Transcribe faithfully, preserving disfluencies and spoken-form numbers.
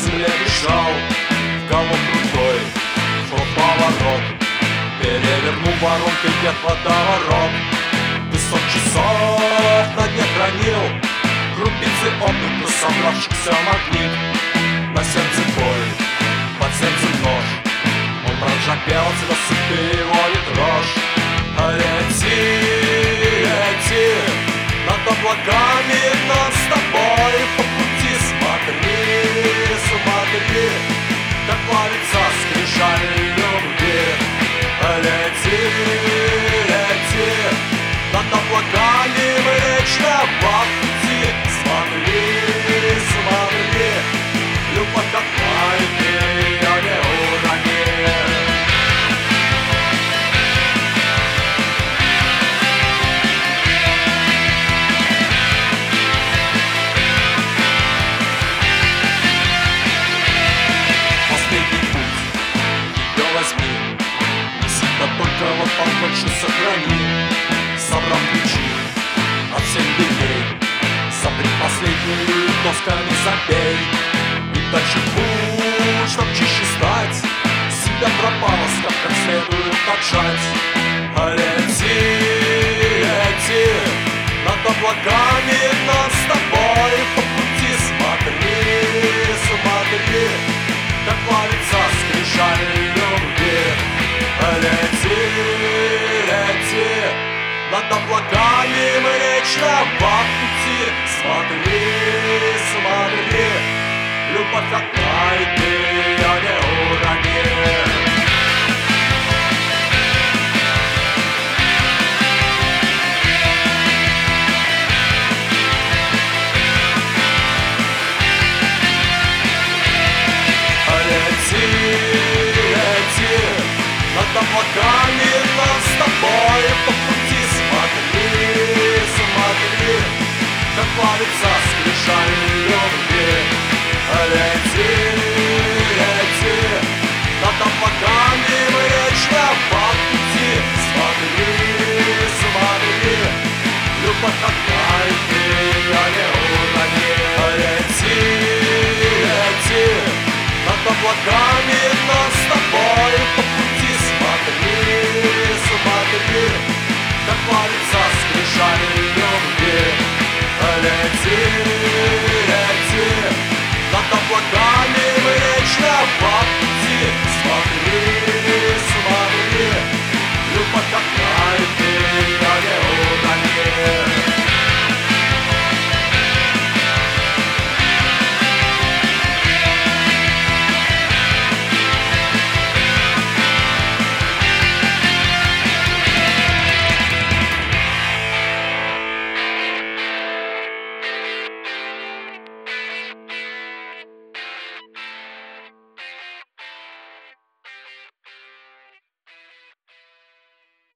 земле бежал, в галоп крутой шел поворот, перевернул воронкой вверх водоворот. Песок часов на дне хранил крупицы опыта, собравшихся магнит. На сердце боль, под сердцем нож, он прожапел, звезд переводит рожь. А лети, лети над облаками, над с тобой по пути. Смотри, смотри, как плавится скрижаль любви. А лети, лети над облаками, млечного пути. Смотри, смотри, любовь как маленький, я не урони. Последний путь, ее возьми, всегда только вот побольше сохрани. Собрав ключи от всех дверей, запри последнюю, досками забей. И дальше путь, чтоб чище стать, себя пропало, скажем, как следует отжать. А лети, лети над облаками, над с тобой по пути. Смотри, смотри, как плавится скрижаль любви. А лети, лети над облаками млечного пути. Смотри, смотри, любовь как маленький, я не урони. Лети, лети над облаками, над с тобой по пути. Смотри, смотри, как плавится скрижаль любви. Лети, лети над облаками млечного пути. Смотри, смотри, любовь как маленький, я не урони. Лети, лети над облаками, над с тобой по пути. Смотри, смотри, как плавится скрижаль любви. Лети.